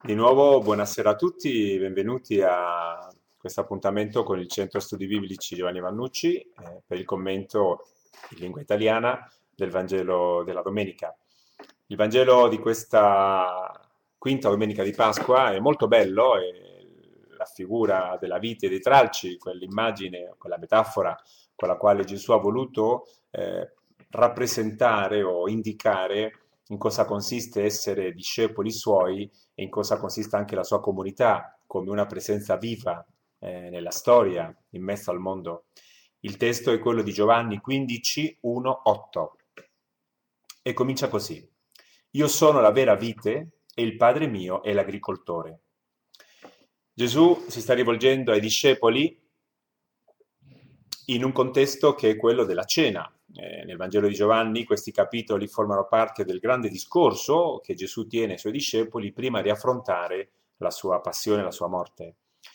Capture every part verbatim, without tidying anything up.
Di nuovo buonasera a tutti, benvenuti a questo appuntamento con il Centro Studi Biblici Giovanni Vannucci eh, per il commento in lingua italiana del Vangelo della Domenica. Il Vangelo di questa quinta domenica di Pasqua è molto bello, e la figura della vite e dei tralci, quell'immagine, quella metafora con la quale Gesù ha voluto eh, rappresentare o indicare in cosa consiste essere discepoli suoi e in cosa consiste anche la sua comunità, come una presenza viva eh, nella storia, in mezzo al mondo. Il testo è quello di Giovanni quindici, uno, otto e comincia così. Io sono la vera vite e il Padre mio è l'agricoltore. Gesù si sta rivolgendo ai discepoli in un contesto che è quello della cena. Eh, nel Vangelo di Giovanni questi capitoli formano parte del grande discorso che Gesù tiene ai suoi discepoli prima di affrontare la sua passione e la sua morte.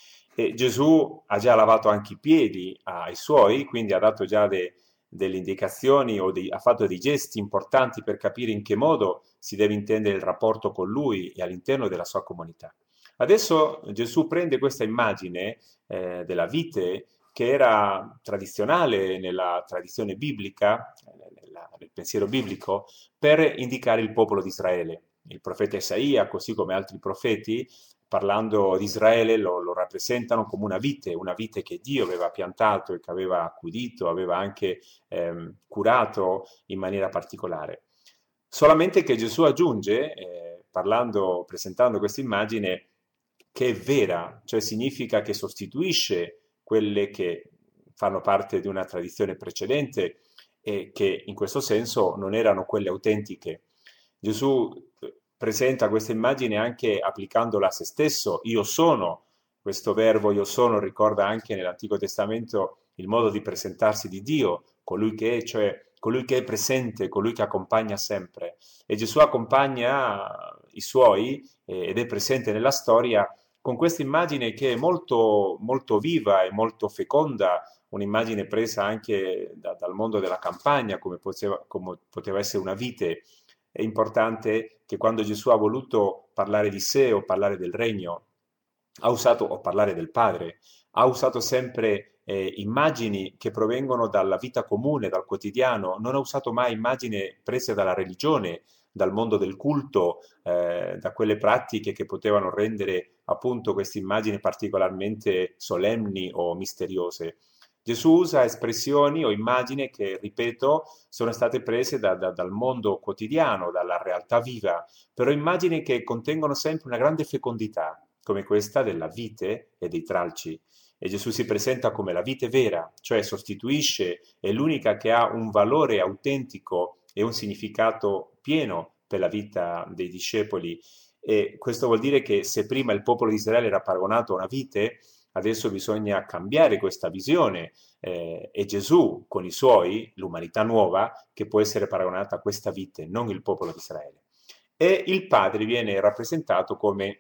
E Gesù ha già lavato anche i piedi ai suoi, quindi ha dato già de, delle indicazioni o dei, ha fatto dei gesti importanti per capire in che modo si deve intendere il rapporto con lui e all'interno della sua comunità. Adesso Gesù prende questa immagine eh, della vite che era tradizionale nella tradizione biblica, nella, nel pensiero biblico, per indicare il popolo di Israele. Il profeta Isaia, così come altri profeti, parlando di Israele, lo, lo rappresentano come una vite, una vite che Dio aveva piantato e che aveva accudito, aveva anche ehm, curato in maniera particolare. Solamente che Gesù aggiunge, eh, parlando, presentando questa immagine, che è vera, cioè significa che sostituisce quelle che fanno parte di una tradizione precedente e che in questo senso non erano quelle autentiche. Gesù presenta questa immagine anche applicandola a se stesso. Io sono, questo verbo io sono ricorda anche nell'Antico Testamento il modo di presentarsi di Dio, colui che è, cioè colui che è presente, colui che accompagna sempre. E Gesù accompagna i suoi eh, ed è presente nella storia con questa immagine che è molto, molto viva e molto feconda, un'immagine presa anche da, dal mondo della campagna, come poteva, come poteva essere una vite. È importante che quando Gesù ha voluto parlare di sé o parlare del regno, ha usato, o parlare del Padre, ha usato sempre eh, immagini che provengono dalla vita comune, dal quotidiano, non ha usato mai immagini prese dalla religione, dal mondo del culto, eh, da quelle pratiche che potevano rendere appunto queste immagini particolarmente solenni o misteriose. Gesù usa espressioni o immagini che, ripeto, sono state prese da, da, dal mondo quotidiano, dalla realtà viva, però immagini che contengono sempre una grande fecondità, come questa della vite e dei tralci. E Gesù si presenta come la vite vera, cioè sostituisce, è l'unica che ha un valore autentico e un significato pieno per la vita dei discepoli. E questo vuol dire che se prima il popolo di Israele era paragonato a una vite, adesso bisogna cambiare questa visione. Eh, è Gesù con i suoi, l'umanità nuova, che può essere paragonata a questa vite, non il popolo di Israele. E il padre viene rappresentato come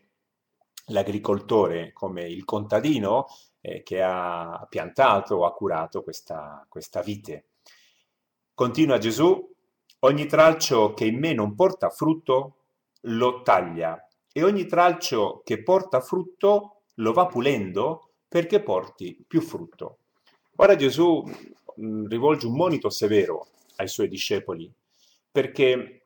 l'agricoltore, come il contadino eh, che ha piantato o ha curato questa, questa vite. Continua Gesù, ogni tralcio che in me non porta frutto lo taglia e ogni tralcio che porta frutto lo va pulendo perché porti più frutto. Ora Gesù mh, rivolge un monito severo ai suoi discepoli perché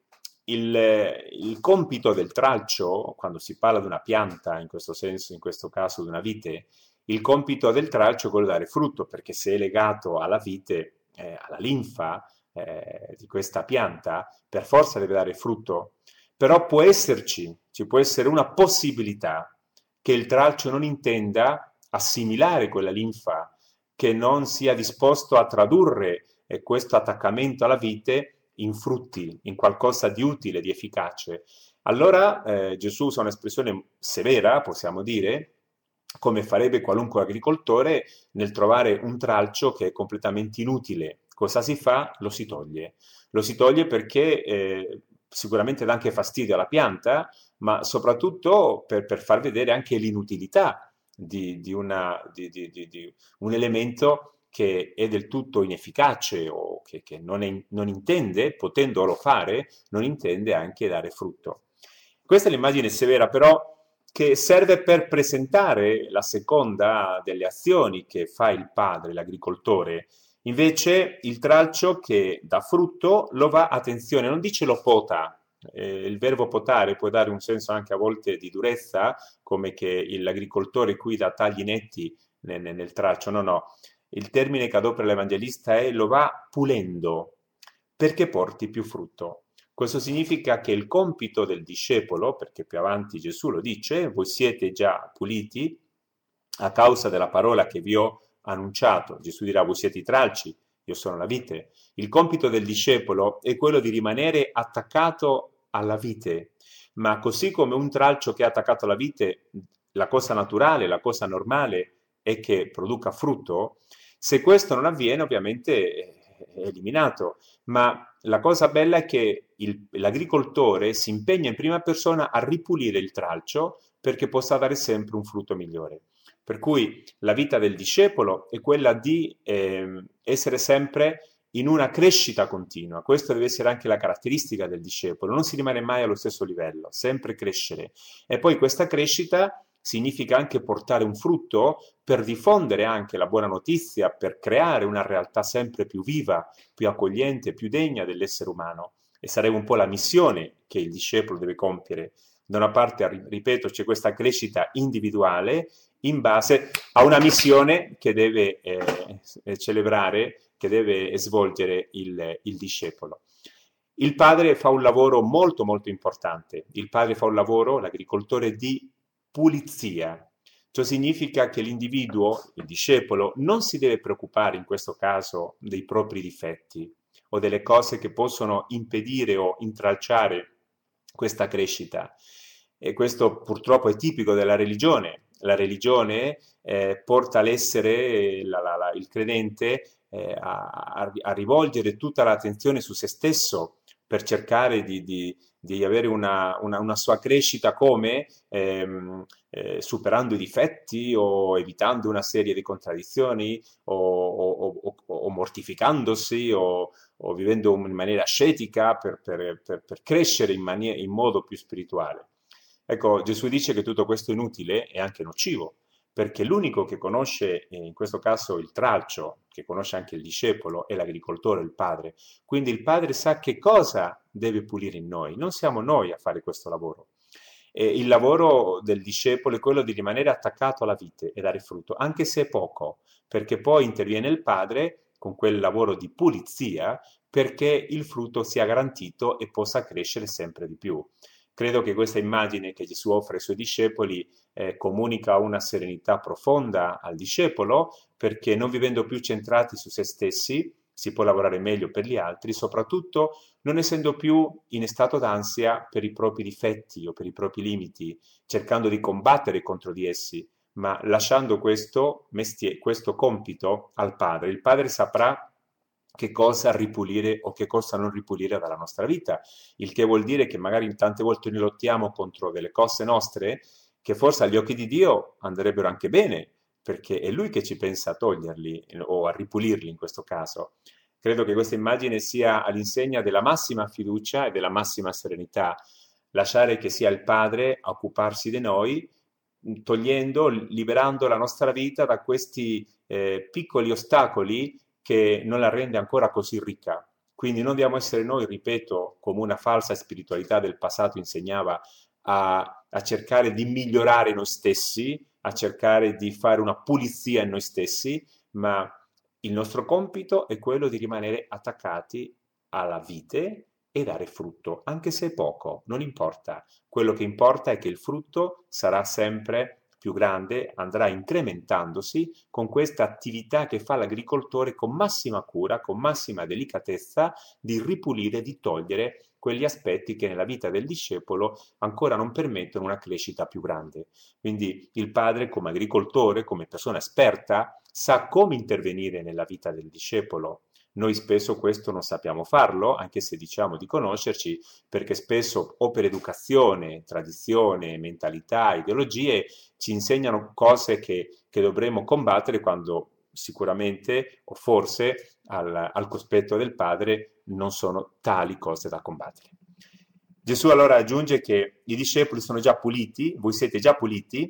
il, il compito del tralcio, quando si parla di una pianta, in questo senso, in questo caso di una vite, il compito del tralcio è quello di dare frutto, perché se è legato alla vite, eh, alla linfa eh, di questa pianta, per forza deve dare frutto. Però può esserci, ci può essere una possibilità che il tralcio non intenda assimilare quella linfa, che non sia disposto a tradurre eh, questo attaccamento alla vite in frutti, in qualcosa di utile, di efficace. Allora eh, Gesù usa un'espressione severa, possiamo dire, come farebbe qualunque agricoltore nel trovare un tralcio che è completamente inutile. Cosa si fa? Lo si toglie. Lo si toglie perché eh, sicuramente dà anche fastidio alla pianta, ma soprattutto per, per far vedere anche l'inutilità di, di, una, di, di, di, di un elemento che è del tutto inefficace o che, che non, è, non intende, potendolo fare, non intende anche dare frutto. Questa è l'immagine severa, però che serve per presentare la seconda delle azioni che fa il padre, l'agricoltore. Invece il tralcio che dà frutto lo va, attenzione, non dice lo pota. Eh, il verbo potare può dare un senso anche a volte di durezza, come che l'agricoltore qui dà tagli netti nel, nel tralcio. No, no. Il termine che adopera l'Evangelista è lo va pulendo perché porti più frutto. Questo significa che il compito del discepolo, perché più avanti Gesù lo dice, voi siete già puliti a causa della parola che vi ho annunciato. Gesù dirà, voi siete i tralci, io sono la vite. Il compito del discepolo è quello di rimanere attaccato alla vite, ma così come un tralcio che è attaccato alla vite, la cosa naturale, la cosa normale è che produca frutto. Se questo non avviene, ovviamente è eliminato, ma la cosa bella è che il, l'agricoltore si impegna in prima persona a ripulire il tralcio perché possa dare sempre un frutto migliore. Per cui la vita del discepolo è quella di eh, essere sempre in una crescita continua. Questa deve essere anche la caratteristica del discepolo, non si rimane mai allo stesso livello, sempre crescere. E poi questa crescita significa anche portare un frutto per diffondere anche la buona notizia, per creare una realtà sempre più viva, più accogliente, più degna dell'essere umano. E sarebbe un po' la missione che il discepolo deve compiere. Da una parte, ripeto, c'è questa crescita individuale in base a una missione che deve eh, celebrare, che deve svolgere il, il discepolo. Il padre fa un lavoro molto molto importante. Il padre fa un lavoro, l'agricoltore, di pulizia. Ciò significa che l'individuo, il discepolo, non si deve preoccupare in questo caso dei propri difetti o delle cose che possono impedire o intralciare questa crescita. E questo purtroppo è tipico della religione. La religione eh, porta l'essere, la, la, la, il credente, eh, a, a rivolgere tutta l'attenzione su se stesso per cercare di, di, di avere una, una, una sua crescita come ehm, eh, superando i difetti o evitando una serie di contraddizioni o, o, o, o mortificandosi o, o vivendo in maniera ascetica per, per, per, per crescere in, manie- in modo più spirituale. Ecco, Gesù dice che tutto questo è inutile e anche nocivo, perché l'unico che conosce, in questo caso il tralcio, che conosce anche il discepolo, è l'agricoltore, il padre. Quindi il padre sa che cosa deve pulire in noi, non siamo noi a fare questo lavoro. E il lavoro del discepolo è quello di rimanere attaccato alla vite e dare frutto, anche se è poco, perché poi interviene il padre con quel lavoro di pulizia perché il frutto sia garantito e possa crescere sempre di più. Credo che questa immagine che Gesù offre ai suoi discepoli eh, comunica una serenità profonda al discepolo, perché non vivendo più centrati su se stessi, si può lavorare meglio per gli altri, soprattutto non essendo più in stato d'ansia per i propri difetti o per i propri limiti, cercando di combattere contro di essi, ma lasciando questo, mestiere, questo compito al Padre. Il Padre saprà che cosa ripulire o che cosa non ripulire dalla nostra vita, il che vuol dire che magari tante volte noi lottiamo contro delle cose nostre che forse agli occhi di Dio andrebbero anche bene, perché è Lui che ci pensa a toglierli o a ripulirli in questo caso. Credo che questa immagine sia all'insegna della massima fiducia e della massima serenità, lasciare che sia il Padre a occuparsi di noi, togliendo, liberando la nostra vita da questi eh, piccoli ostacoli che non la rende ancora così ricca. Quindi non dobbiamo essere noi, ripeto, come una falsa spiritualità del passato insegnava, a, a cercare di migliorare noi stessi, a cercare di fare una pulizia in noi stessi, ma il nostro compito è quello di rimanere attaccati alla vite e dare frutto, anche se è poco, non importa. Quello che importa è che il frutto sarà sempre più grande, andrà incrementandosi con questa attività che fa l'agricoltore con massima cura, con massima delicatezza, di ripulire, di togliere quegli aspetti che nella vita del discepolo ancora non permettono una crescita più grande. Quindi il padre, come agricoltore, come persona esperta, sa come intervenire nella vita del discepolo. Noi spesso questo non sappiamo farlo, anche se diciamo di conoscerci, perché spesso o per educazione, tradizione, mentalità, ideologie ci insegnano cose che, che dovremmo combattere quando sicuramente o forse al, al cospetto del padre non sono tali cose da combattere. Gesù allora aggiunge che i discepoli sono già puliti, voi siete già puliti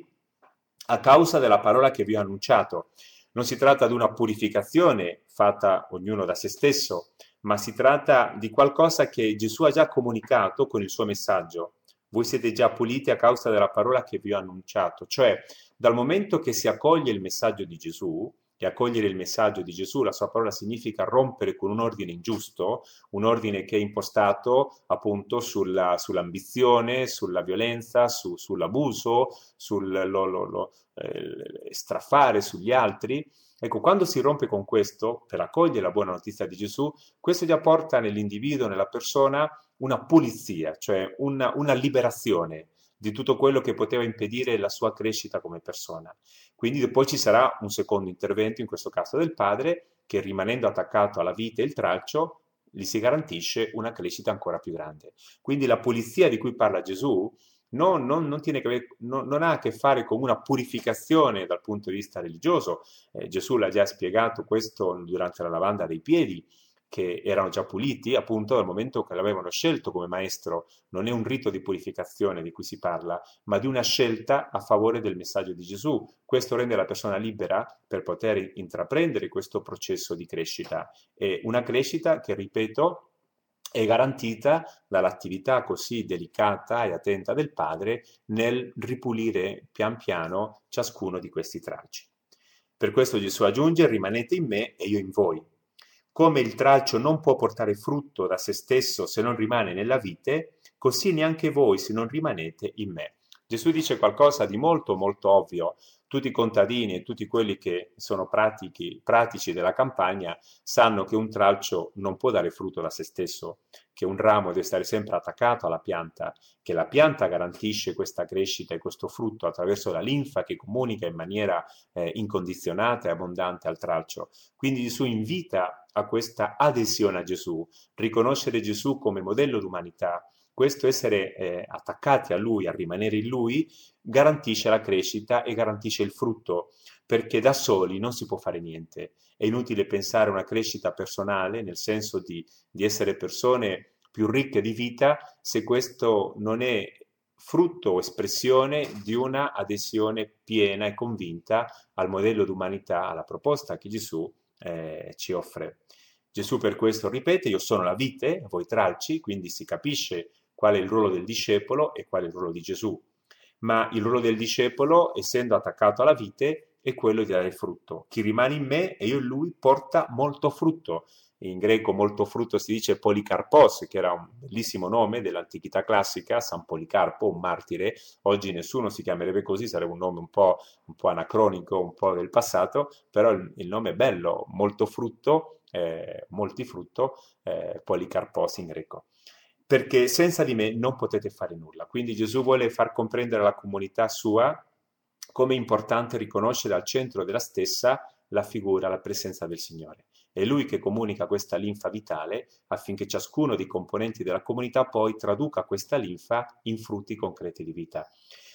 a causa della parola che vi ho annunciato. Non si tratta di una purificazione fatta ognuno da se stesso, ma si tratta di qualcosa che Gesù ha già comunicato con il suo messaggio. Voi siete già puliti a causa della parola che vi ho annunciato. Cioè, dal momento che si accoglie il messaggio di Gesù, e accogliere il messaggio di Gesù, la sua parola significa rompere con un ordine ingiusto, un ordine che è impostato appunto sulla, sull'ambizione, sulla violenza, su, sull'abuso, sul lo, lo, lo, eh, straffare sugli altri. Ecco, quando si rompe con questo, per accogliere la buona notizia di Gesù, questo già porta nell'individuo, nella persona, una pulizia, cioè una, una liberazione di tutto quello che poteva impedire la sua crescita come persona. Quindi poi ci sarà un secondo intervento, in questo caso del padre, che rimanendo attaccato alla vite e il tralcio, gli si garantisce una crescita ancora più grande. Quindi la pulizia di cui parla Gesù non, non, non, tiene che, non, non ha a che fare con una purificazione dal punto di vista religioso. Eh, Gesù l'ha già spiegato questo durante la lavanda dei piedi, che erano già puliti appunto dal momento che l'avevano scelto come maestro. Non è un rito di purificazione di cui si parla, ma di una scelta a favore del messaggio di Gesù. Questo rende la persona libera per poter intraprendere questo processo di crescita. È una crescita che, ripeto, è garantita dall'attività così delicata e attenta del padre nel ripulire pian piano ciascuno di questi tralci. Per questo Gesù aggiunge: rimanete in me e io in voi. Come il tralcio non può portare frutto da se stesso se non rimane nella vite, così neanche voi se non rimanete in me. Gesù dice qualcosa di molto molto ovvio. Tutti i contadini e tutti quelli che sono pratichi, pratici della campagna sanno che un tralcio non può dare frutto da se stesso, che un ramo deve stare sempre attaccato alla pianta, che la pianta garantisce questa crescita e questo frutto attraverso la linfa che comunica in maniera eh, incondizionata e abbondante al tralcio. Quindi Gesù invita a questa adesione a Gesù, riconoscere Gesù come modello d'umanità. Questo essere eh, attaccati a Lui, a rimanere in Lui, garantisce la crescita e garantisce il frutto, perché da soli non si può fare niente. È inutile pensare a una crescita personale, nel senso di, di essere persone più ricche di vita, se questo non è frutto o espressione di una adesione piena e convinta al modello d'umanità, alla proposta che Gesù eh, ci offre. Gesù per questo ripete: io sono la vite, voi tralci, quindi si capisce qual è il ruolo del discepolo e qual è il ruolo di Gesù. Ma il ruolo del discepolo, essendo attaccato alla vite, è quello di dare frutto. Chi rimane in me e io in lui porta molto frutto. In greco molto frutto si dice Policarpos, che era un bellissimo nome dell'antichità classica, San Policarpo, un martire. Oggi nessuno si chiamerebbe così, sarebbe un nome un po', un po' anacronico, un po' del passato, però il, il nome è bello, molto frutto, eh, molti frutto, eh, Policarpos in greco. Perché senza di me non potete fare nulla. Quindi Gesù vuole far comprendere alla comunità sua come è importante riconoscere al centro della stessa la figura, la presenza del Signore. È Lui che comunica questa linfa vitale affinché ciascuno dei componenti della comunità poi traduca questa linfa in frutti concreti di vita.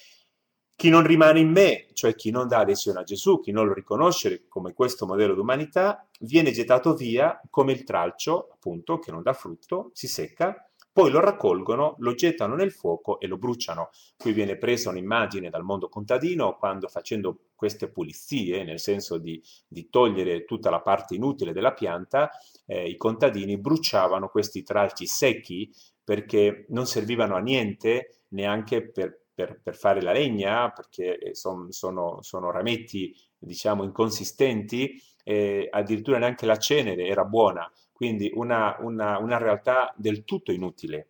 Chi non rimane in me, cioè chi non dà adesione a Gesù, chi non lo riconosce come questo modello d'umanità, viene gettato via come il tralcio, appunto, che non dà frutto, si secca. Poi lo raccolgono, lo gettano nel fuoco e lo bruciano. Qui viene presa un'immagine dal mondo contadino quando, facendo queste pulizie, nel senso di, di togliere tutta la parte inutile della pianta, eh, i contadini bruciavano questi tralci secchi perché non servivano a niente neanche per, per, per fare la legna, perché son, sono, sono rametti, diciamo, inconsistenti, e addirittura neanche la cenere era buona. Quindi una, una, una realtà del tutto inutile.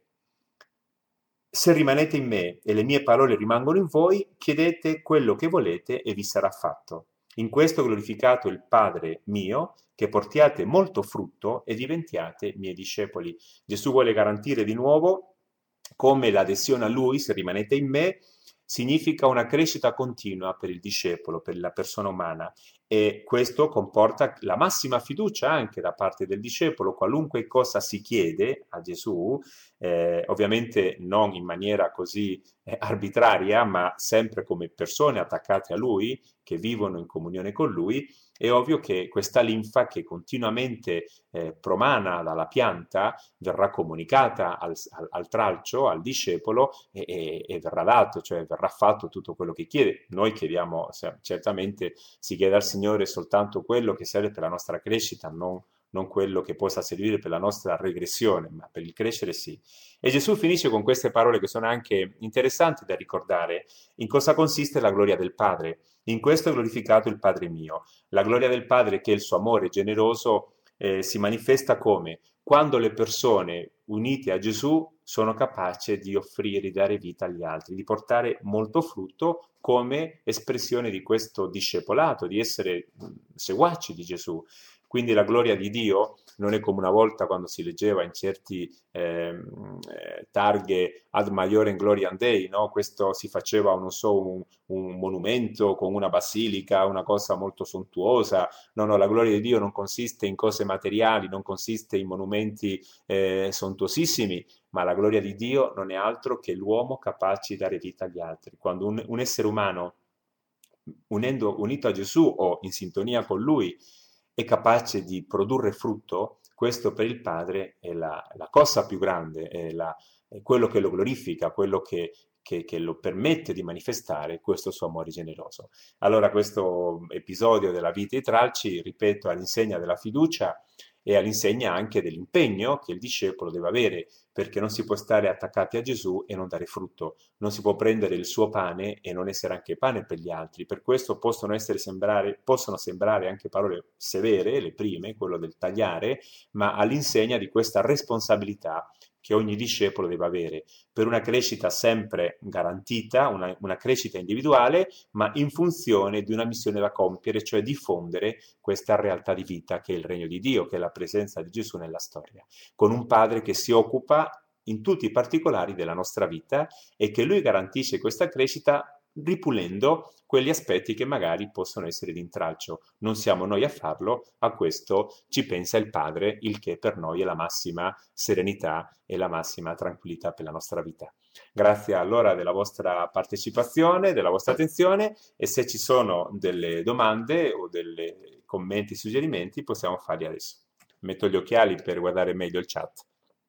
Se rimanete in me e le mie parole rimangono in voi, chiedete quello che volete e vi sarà fatto. In questo glorificato il Padre mio, che portiate molto frutto e diventiate miei discepoli. Gesù vuole garantire di nuovo come l'adesione a Lui, se rimanete in me, significa una crescita continua per il discepolo, per la persona umana, E questo comporta la massima fiducia anche da parte del discepolo, qualunque cosa si chiede a Gesù, eh, ovviamente non in maniera così eh, arbitraria, ma sempre come persone attaccate a Lui, che vivono in comunione con Lui. È ovvio che questa linfa che continuamente eh, promana dalla pianta verrà comunicata al, al, al tralcio, al discepolo, e, e, e verrà dato, cioè verrà fatto tutto quello che chiede. Noi chiediamo, certamente si chiede al Signore soltanto quello che serve per la nostra crescita, non, non quello che possa servire per la nostra regressione, ma per il crescere sì. E Gesù finisce con queste parole che sono anche interessanti da ricordare. In cosa consiste la gloria del Padre? In questo è glorificato il Padre mio. La gloria del Padre, che è il suo amore generoso, eh, si manifesta come? Quando le persone unite a Gesù sono capaci di offrire, di dare vita agli altri, di portare molto frutto come espressione di questo discepolato, di essere seguaci di Gesù. Quindi la gloria di Dio non è come una volta quando si leggeva in certi eh, targhe ad maiorem gloriam Dei, no? Questo si faceva, non so, un, un monumento con una basilica, una cosa molto sontuosa. No, no, la gloria di Dio non consiste in cose materiali, non consiste in monumenti eh, sontuosissimi, ma la gloria di Dio non è altro che l'uomo capace di dare vita agli altri. Quando un, un essere umano, unendo, unito a Gesù o in sintonia con Lui, è capace di produrre frutto, questo per il Padre è la, la cosa più grande, è, la, è quello che lo glorifica, quello che, che, che lo permette di manifestare questo suo amore generoso. Allora questo episodio della vita di Tralci, ripeto, all'insegna della fiducia e all'insegna anche dell'impegno che il discepolo deve avere, perché non si può stare attaccati a Gesù e non dare frutto, non si può prendere il suo pane e non essere anche pane per gli altri. Per questo possono, essere sembrare, possono sembrare anche parole severe, le prime, quello del tagliare, ma all'insegna di questa responsabilità che ogni discepolo deve avere per una crescita sempre garantita, una, una crescita individuale, ma in funzione di una missione da compiere, cioè diffondere questa realtà di vita che è il regno di Dio, che è la presenza di Gesù nella storia, con un Padre che si occupa in tutti i particolari della nostra vita e che Lui garantisce questa crescita ripulendo quegli aspetti che magari possono essere di intralcio. Non siamo noi a farlo, a questo ci pensa il Padre, il che per noi è la massima serenità e la massima tranquillità per la nostra vita. Grazie allora della vostra partecipazione, della vostra attenzione, e se ci sono delle domande o dei commenti, suggerimenti, possiamo farli adesso. Metto gli occhiali per guardare meglio il chat.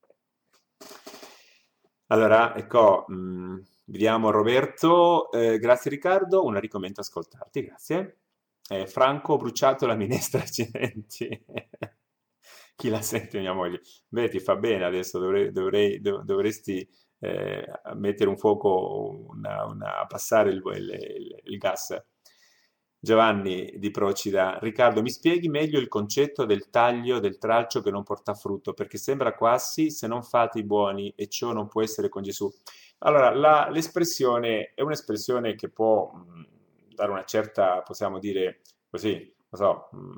Allora, ecco, mh, vediamo Roberto, eh, grazie Riccardo, una ricommendo ascoltarti, grazie. Eh, Franco, ho bruciato la minestra, accidenti. Chi la sente, mia moglie? Beh, ti fa bene adesso, dovrei, dovrei- dov- dovresti eh, mettere un fuoco, una- una- a passare il, il- il- il gas. Giovanni di Procida, Riccardo, mi spieghi meglio il concetto del taglio del tralcio che non porta frutto, perché sembra quasi se non fate i buoni e ciò non può essere con Gesù. Allora, la- l'espressione è un'espressione che può mh, dare una certa, possiamo dire così, non so, mh,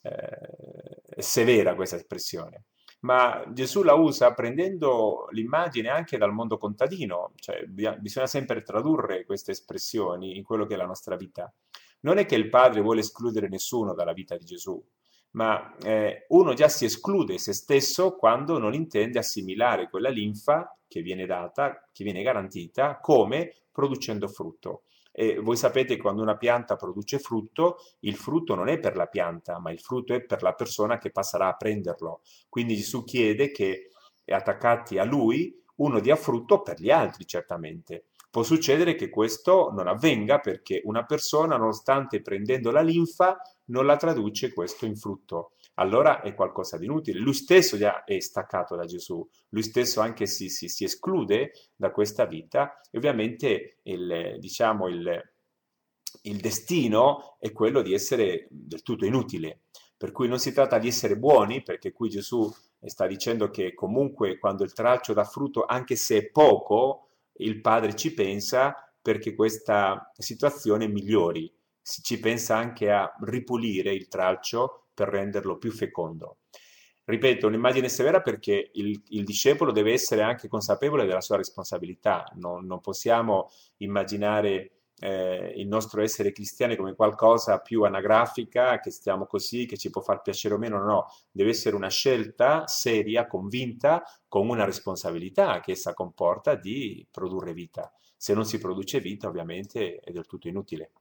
eh, è severa questa espressione, ma Gesù la usa prendendo l'immagine anche dal mondo contadino, cioè bi- bisogna sempre tradurre queste espressioni in quello che è la nostra vita. Non è che il padre vuole escludere nessuno dalla vita di Gesù, ma eh, uno già si esclude se stesso quando non intende assimilare quella linfa che viene data, che viene garantita, come producendo frutto. E voi sapete che quando una pianta produce frutto, il frutto non è per la pianta, ma il frutto è per la persona che passerà a prenderlo. Quindi Gesù chiede che, attaccati a lui, uno dia frutto per gli altri, certamente. Può succedere che questo non avvenga perché una persona, nonostante prendendo la linfa, non la traduce questo in frutto. Allora è qualcosa di inutile. Lui stesso già è staccato da Gesù, lui stesso anche si, si, si esclude da questa vita e ovviamente il, diciamo, il, il destino è quello di essere del tutto inutile. Per cui non si tratta di essere buoni, perché qui Gesù sta dicendo che comunque quando il tralcio dà frutto, anche se è poco, il Padre ci pensa perché questa situazione migliori, ci pensa anche a ripulire il tralcio per renderlo più fecondo. Ripeto, un'immagine severa perché il, il discepolo deve essere anche consapevole della sua responsabilità, non, non possiamo immaginare eh, il nostro essere cristiani come qualcosa più anagrafica, che stiamo così, che ci può far piacere o meno, no, no, deve essere una scelta seria, convinta, con una responsabilità che essa comporta di produrre vita. Se non si produce vita, ovviamente è del tutto inutile.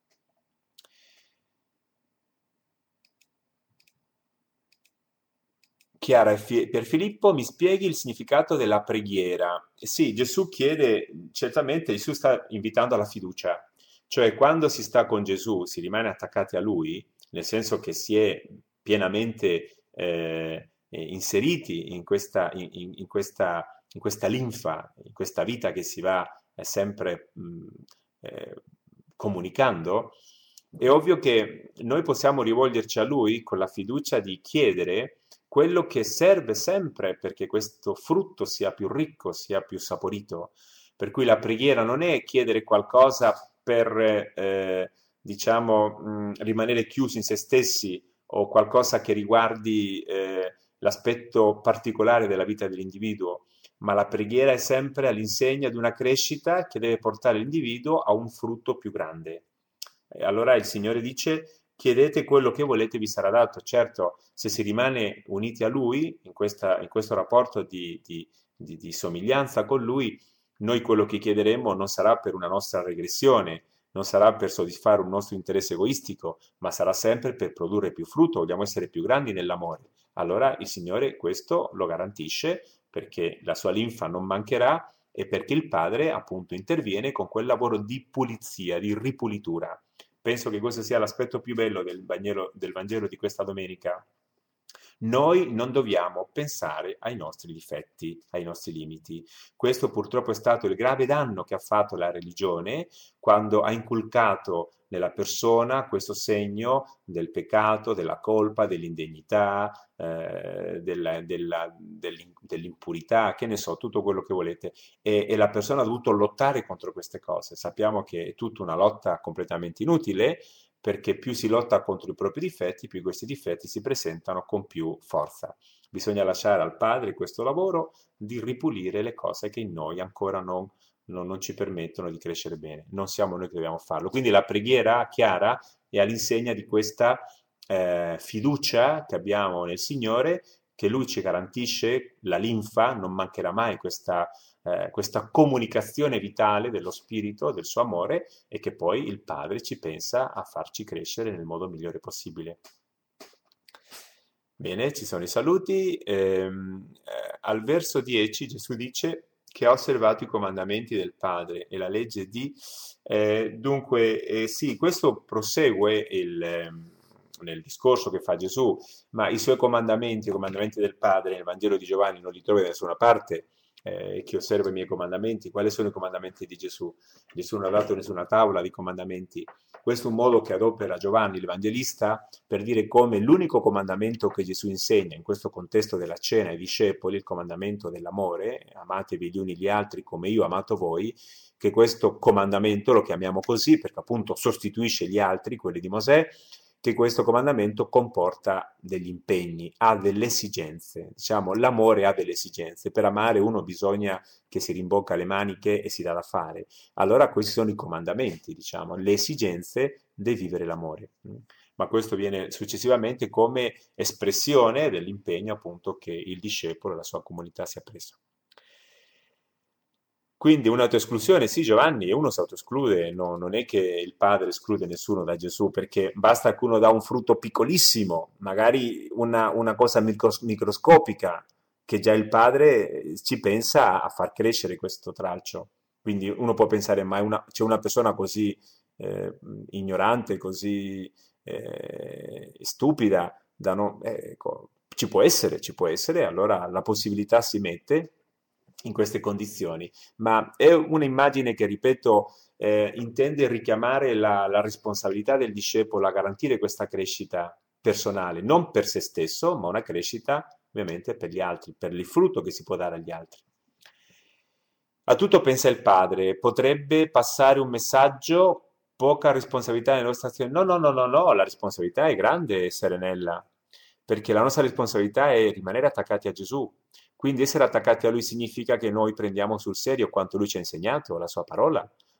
Chiara, e Fi- per Filippo mi spieghi il significato della preghiera? Eh Sì, Gesù chiede, certamente Gesù sta invitando alla fiducia, cioè quando si sta con Gesù, si rimane attaccati a Lui, nel senso che si è pienamente eh, eh, inseriti in questa, in, in- in questa, in questa linfa, in questa vita che si va eh, sempre mh, eh, comunicando, è ovvio che noi possiamo rivolgerci a Lui con la fiducia di chiedere quello che serve sempre perché questo frutto sia più ricco, sia più saporito. Per cui la preghiera non è chiedere qualcosa per, eh, diciamo, mh, rimanere chiusi in se stessi o qualcosa che riguardi eh, l'aspetto particolare della vita dell'individuo, ma la preghiera è sempre all'insegna di una crescita che deve portare l'individuo a un frutto più grande. E allora il Signore dice: chiedete quello che volete, vi sarà dato. Certo, se si rimane uniti a Lui, in, questa, in questo rapporto di, di, di, di somiglianza con Lui, noi quello che chiederemo non sarà per una nostra regressione, non sarà per soddisfare un nostro interesse egoistico, ma sarà sempre per produrre più frutto, vogliamo essere più grandi nell'amore. Allora il Signore questo lo garantisce perché la sua linfa non mancherà e perché il Padre appunto interviene con quel lavoro di pulizia, di ripulitura. Penso che questo sia l'aspetto più bello del Vangelo, del Vangelo di questa domenica. Noi non dobbiamo pensare ai nostri difetti, ai nostri limiti. Questo purtroppo è stato il grave danno che ha fatto la religione quando ha inculcato nella persona questo segno del peccato, della colpa, dell'indegnità, eh, della, della, dell'impurità, che ne so, tutto quello che volete. E, e la persona ha dovuto lottare contro queste cose. Sappiamo che è tutta una lotta completamente inutile, perché più si lotta contro i propri difetti, più questi difetti si presentano con più forza. Bisogna lasciare al Padre questo lavoro di ripulire le cose che in noi ancora non, non, non ci permettono di crescere bene. Non siamo noi che dobbiamo farlo. Quindi la preghiera chiara è all'insegna di questa eh, fiducia che abbiamo nel Signore, che Lui ci garantisce la linfa, non mancherà mai questa, eh, questa comunicazione vitale dello Spirito, del suo amore, e che poi il Padre ci pensa a farci crescere nel modo migliore possibile. Bene, ci sono i saluti. Ehm, eh, al verso dieci Gesù dice che ha osservato i comandamenti del Padre e la legge di... eh, dunque, eh, sì, questo prosegue il, ehm, nel discorso che fa Gesù, ma i suoi comandamenti, i comandamenti del Padre nel Vangelo di Giovanni non li trovi da nessuna parte. Eh, chi osserva i miei comandamenti, quali sono i comandamenti di Gesù? Gesù non ha dato nessuna tavola di comandamenti. Questo è un modo che adopera Giovanni l'Evangelista per dire come l'unico comandamento che Gesù insegna in questo contesto della cena ai discepoli, il comandamento dell'amore, amatevi gli uni gli altri come io ho amato voi, che questo comandamento lo chiamiamo così perché appunto sostituisce gli altri, quelli di Mosè, che questo comandamento comporta degli impegni, ha delle esigenze. Diciamo, l'amore ha delle esigenze. Per amare uno bisogna che si rimbocca le maniche e si dà da fare. Allora questi sono i comandamenti, diciamo, le esigenze del vivere l'amore. Ma questo viene successivamente come espressione dell'impegno appunto che il discepolo e la sua comunità si è preso. Quindi un'autoesclusione, sì Giovanni, uno si autoesclude, no, non è che il padre esclude nessuno da Gesù, perché basta che uno dà un frutto piccolissimo, magari una, una cosa micros- microscopica, che già il padre eh, ci pensa a far crescere questo tralcio. Quindi uno può pensare, ma è una- c'è una persona così eh, ignorante, così eh, stupida, da non- eh, ecco, ci può essere, ci può essere, allora la possibilità si mette in queste condizioni, ma è un'immagine che, ripeto, eh, intende richiamare la, la responsabilità del discepolo a garantire questa crescita personale, non per se stesso, ma una crescita ovviamente per gli altri, per il frutto che si può dare agli altri. A tutto pensa il padre, potrebbe passare un messaggio, poca responsabilità nelle nostre azioni. No, no, no, no, no, la responsabilità è grande, Serenella, perché la nostra responsabilità è rimanere attaccati a Gesù. Quindi essere attaccati a Lui significa che noi prendiamo sul serio quanto Lui ci ha insegnato, la Sua parola,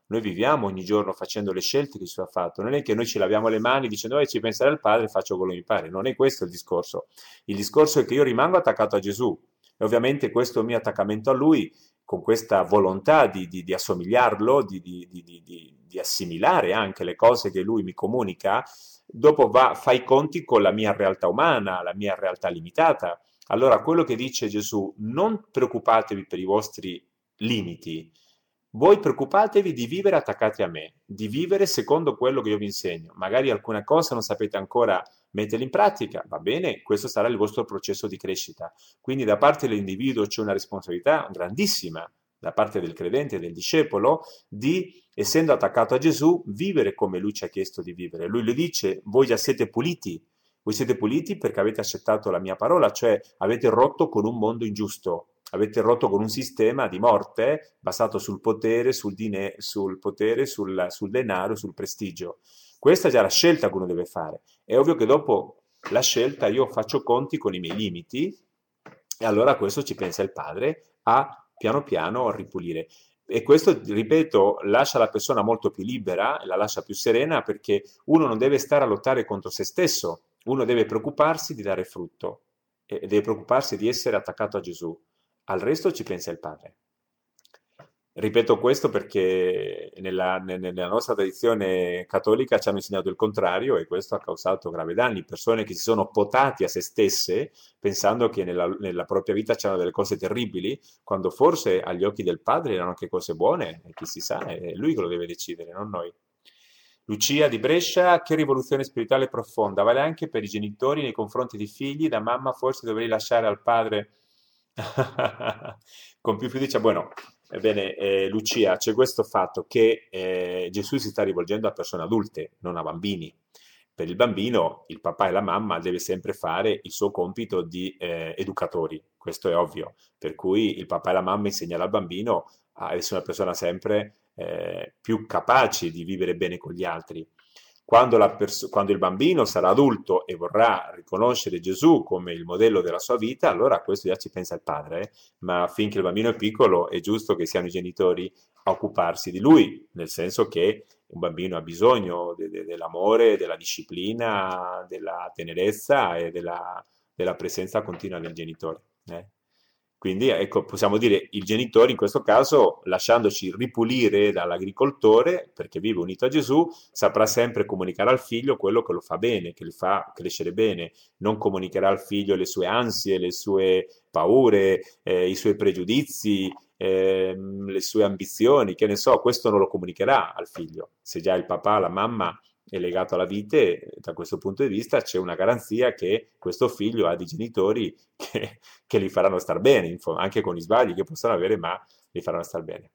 Noi viviamo ogni giorno facendo le scelte che Gesù ha fatto. Non è che noi ci laviamo le mani dicendo eh, ci penserà il Padre, faccio quello che mi pare. Non è questo il discorso. Il discorso è che io rimango attaccato a Gesù e ovviamente questo mio attaccamento a Lui, con questa volontà di, di, di assomigliarlo, di, di, di, di, di assimilare anche le cose che Lui mi comunica, dopo va, fa i conti con la mia realtà umana, la mia realtà limitata. Allora, quello che dice Gesù, non preoccupatevi per i vostri limiti, voi preoccupatevi di vivere attaccati a me, di vivere secondo quello che io vi insegno. Magari alcune cose non sapete ancora metterle in pratica, va bene, questo sarà il vostro processo di crescita. Quindi da parte dell'individuo c'è una responsabilità grandissima, da parte del credente, del discepolo, di, essendo attaccato a Gesù, vivere come Lui ci ha chiesto di vivere. Lui le dice, voi già siete puliti, voi siete puliti perché avete accettato la mia parola, cioè avete rotto con un mondo ingiusto, avete rotto con un sistema di morte basato sul potere, sul, dine, sul, potere sul, sul denaro, sul prestigio. Questa è già la scelta che uno deve fare. È ovvio che dopo la scelta io faccio conti con i miei limiti e allora a questo ci pensa il Padre a piano piano ripulire. E questo, ripeto, lascia la persona molto più libera, la lascia più serena perché uno non deve stare a lottare contro se stesso, uno deve preoccuparsi di dare frutto e deve preoccuparsi di essere attaccato a Gesù. Al resto ci pensa il Padre. Ripeto questo perché nella, nella nostra tradizione cattolica ci hanno insegnato il contrario e questo ha causato gravi danni. Persone che si sono potati a se stesse pensando che nella, nella propria vita c'erano delle cose terribili, quando forse agli occhi del Padre erano anche cose buone, e chi si sa, è lui che lo deve decidere, non noi. Lucia di Brescia, che rivoluzione spirituale profonda, vale anche per i genitori nei confronti dei figli, da mamma forse dovrei lasciare al padre con più fiducia. Bueno, ebbene, eh, Lucia, c'è questo fatto che eh, Gesù si sta rivolgendo a persone adulte, non a bambini. Per il bambino, il papà e la mamma deve sempre fare il suo compito di eh, educatori, questo è ovvio. Per cui il papà e la mamma insegnano al bambino a essere una persona sempre eh, più capace di vivere bene con gli altri. Quando, la pers- quando il bambino sarà adulto e vorrà riconoscere Gesù come il modello della sua vita, allora a questo già ci pensa il padre, eh? Ma finché il bambino è piccolo è giusto che siano i genitori a occuparsi di lui, nel senso che un bambino ha bisogno de- de- dell'amore, della disciplina, della tenerezza e della, della presenza continua del genitore. Eh? Quindi ecco, possiamo dire il genitore in questo caso, lasciandoci ripulire dall'agricoltore, perché vive unito a Gesù, saprà sempre comunicare al figlio quello che lo fa bene, che li fa crescere bene, non comunicherà al figlio le sue ansie, le sue paure, eh, i suoi pregiudizi, eh, le sue ambizioni, che ne so, questo non lo comunicherà al figlio. Se già il papà, la mamma è legato alla vite, da questo punto di vista c'è una garanzia che questo figlio ha dei genitori che, che li faranno star bene, anche con gli sbagli che possono avere, ma li faranno star bene.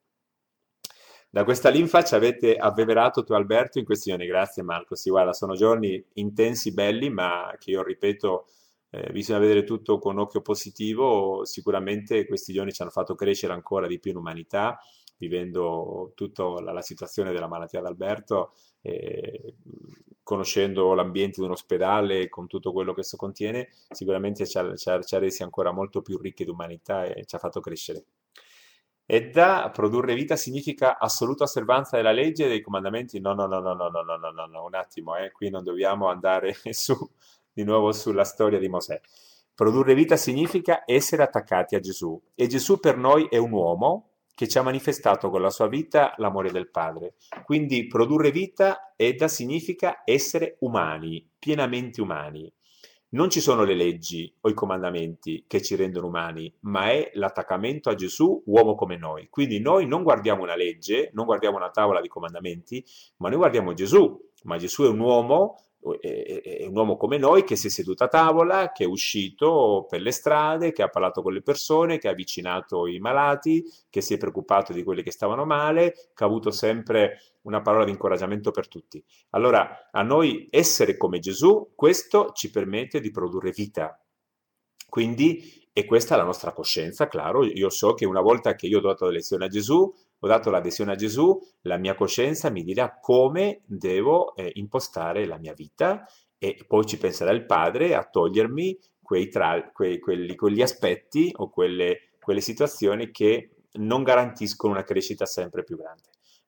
Da questa linfa ci avete abbeverato tu Alberto in questione, grazie Marco. Sì, guarda, sono giorni intensi, belli, ma che io ripeto, eh, bisogna vedere tutto con occhio positivo. Sicuramente questi giorni ci hanno fatto crescere ancora di più in umanità, vivendo tutta la, la situazione della malattia d'Alberto, eh, conoscendo l'ambiente di un ospedale con tutto quello che esso contiene, sicuramente ci ha, ci ha, ci ha resi ancora molto più ricchi di umanità e ci ha fatto crescere. E da produrre vita significa assoluta osservanza della legge e dei comandamenti? No, no, no, no, no, no, no, no, no, no, un attimo, eh, qui non dobbiamo andare su, di nuovo sulla storia di Mosè. Produrre vita significa essere attaccati a Gesù e Gesù per noi è un uomo che ci ha manifestato con la sua vita l'amore del Padre. Quindi produrre vita Edda significa essere umani, pienamente umani. Non ci sono le leggi o i comandamenti che ci rendono umani, ma è l'attaccamento a Gesù, uomo come noi. Quindi noi non guardiamo una legge, non guardiamo una tavola di comandamenti, ma noi guardiamo Gesù. Ma Gesù è un uomo, è un uomo come noi che si è seduto a tavola, che è uscito per le strade, che ha parlato con le persone, che ha avvicinato i malati, che si è preoccupato di quelli che stavano male, che ha avuto sempre una parola di incoraggiamento per tutti. Allora, a noi essere come Gesù, questo ci permette di produrre vita. Quindi, e questa è la nostra coscienza, claro, io so che una volta che io ho dato l'elezione a Gesù, ho dato l'adesione a Gesù, la mia coscienza mi dirà come devo eh, impostare la mia vita e poi ci penserà il Padre a togliermi quei tra, quei, quelli, quegli aspetti o quelle, quelle situazioni che non garantiscono una crescita sempre più grande.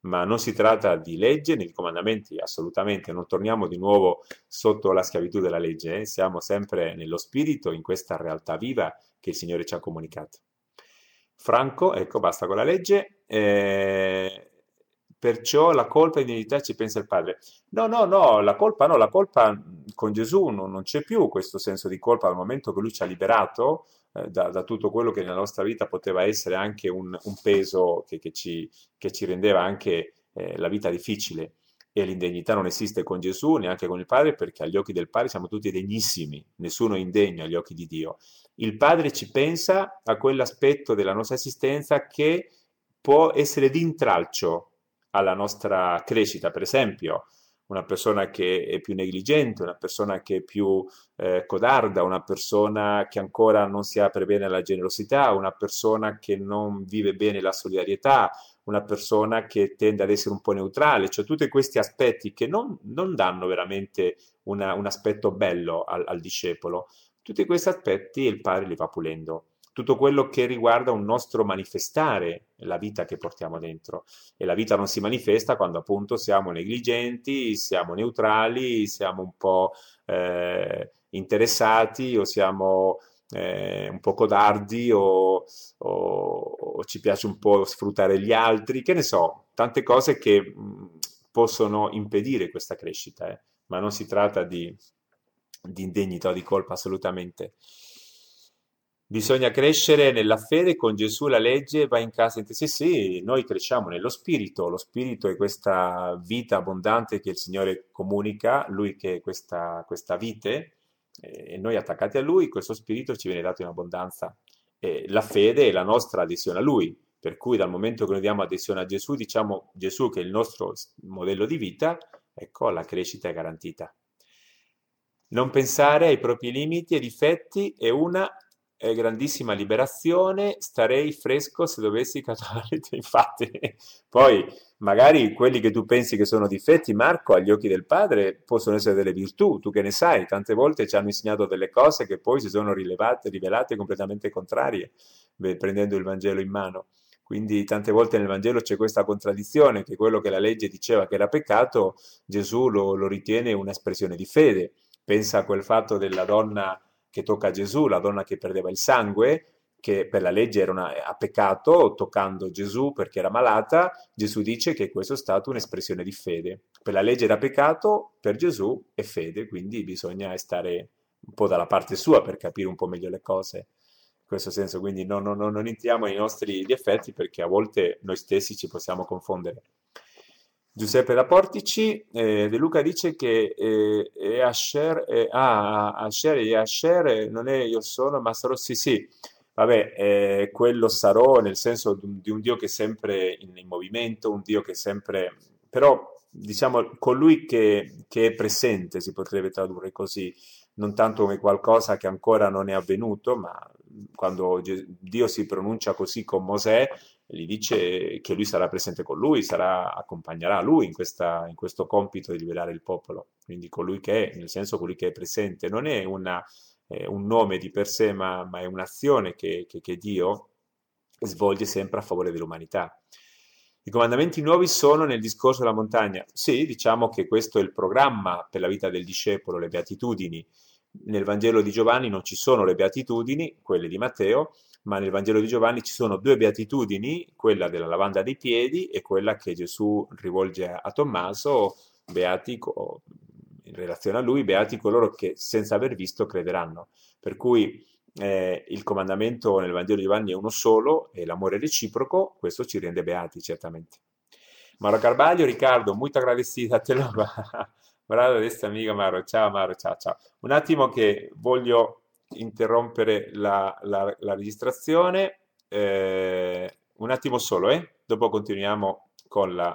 ma non si tratta di legge né di comandamenti, assolutamente, non torniamo di nuovo sotto la schiavitù della legge, eh? Siamo sempre nello spirito, in questa realtà viva che il Signore ci ha comunicato. Franco, ecco, basta con la legge, eh, perciò la colpa e l'identità ci pensa il Padre. No, no, no, la colpa no, la colpa con Gesù non, non c'è più questo senso di colpa dal momento che Lui ci ha liberato eh, da, da tutto quello che nella nostra vita poteva essere anche un, un peso che, che ci, che ci rendeva anche eh, la vita difficile. E l'indegnità non esiste con Gesù, neanche con il Padre, perché agli occhi del Padre siamo tutti degnissimi, nessuno è indegno agli occhi di Dio. Il Padre ci pensa a quell'aspetto della nostra esistenza che può essere di intralcio alla nostra crescita. Per esempio, una persona che è più negligente, una persona che è più eh, codarda, una persona che ancora non si apre bene alla generosità, una persona che non vive bene la solidarietà, una persona che tende ad essere un po' neutrale, cioè tutti questi aspetti che non, non danno veramente una, un aspetto bello al, al discepolo. Tutti questi aspetti il Padre li va pulendo. Tutto quello che riguarda un nostro manifestare la vita che portiamo dentro. E la vita non si manifesta quando appunto siamo negligenti, siamo neutrali, siamo un po' eh, interessati o siamo eh, un po' codardi o, o, o ci piace un po' sfruttare gli altri, che ne so, tante cose che mh, possono impedire questa crescita, eh. Ma non si tratta di, di indegnità o di colpa assolutamente. Bisogna crescere nella fede con Gesù, la legge va in casa in te. Sì, sì, noi cresciamo nello spirito, lo spirito è questa vita abbondante che il Signore comunica, Lui che è questa, questa vite, eh, e noi attaccati a Lui, questo spirito ci viene dato in abbondanza. E la fede è la nostra adesione a Lui, per cui dal momento che noi diamo adesione a Gesù, diciamo Gesù che è il nostro modello di vita, ecco, la crescita è garantita. Non pensare ai propri limiti e difetti è una eh, grandissima liberazione, starei fresco se dovessi catarli, infatti. Poi, magari quelli che tu pensi che sono difetti, Marco, agli occhi del Padre, possono essere delle virtù, tu che ne sai, tante volte ci hanno insegnato delle cose che poi si sono rilevate, rivelate completamente contrarie, beh, prendendo il Vangelo in mano. Quindi tante volte nel Vangelo c'è questa contraddizione, che quello che la legge diceva che era peccato, Gesù lo, lo ritiene un'espressione di fede. Pensa a quel fatto della donna che tocca a Gesù, la donna che perdeva il sangue, che per la legge era una, a peccato, toccando Gesù perché era malata, Gesù dice che questo è stato un'espressione di fede. Per la legge era peccato, per Gesù è fede, quindi bisogna stare un po' dalla parte sua per capire un po' meglio le cose. In questo senso, quindi non, non, non entriamo nei nostri difetti perché a volte noi stessi ci possiamo confondere. Giuseppe da Portici, eh, De Luca dice che eh, è Asher, eh, ah, Asher e Asher eh, non è io sono, ma sarò sì sì. Vabbè, eh, quello sarò nel senso di un, di un Dio che è sempre in, in movimento, un Dio che è sempre... però diciamo colui che, che è presente, si potrebbe tradurre così, non tanto come qualcosa che ancora non è avvenuto, ma quando Ge- Dio si pronuncia così con Mosè, gli dice che lui sarà presente con lui, sarà, accompagnerà lui in, questa, in questo compito di liberare il popolo. Quindi colui che è, nel senso colui che è presente, non è una, eh, un nome di per sé, ma, ma è un'azione che, che, che Dio svolge sempre a favore dell'umanità. I comandamenti nuovi sono nel discorso della montagna. Sì, diciamo che questo è il programma per la vita del discepolo, le beatitudini. Nel Vangelo di Giovanni non ci sono le beatitudini, quelle di Matteo, ma nel Vangelo di Giovanni ci sono due beatitudini, quella della lavanda dei piedi e quella che Gesù rivolge a, a Tommaso, beati in relazione a lui, beati coloro che senza aver visto crederanno. Per cui eh, il comandamento nel Vangelo di Giovanni è uno solo, è l'amore reciproco, questo ci rende beati certamente. Mauro Carvaglio, Riccardo, molto agradecida a te. Bravo, adesso amico Mauro, ciao Mauro, ciao ciao. Un attimo che voglio interrompere la, la, la registrazione, eh, un attimo solo, eh? Dopo continuiamo con la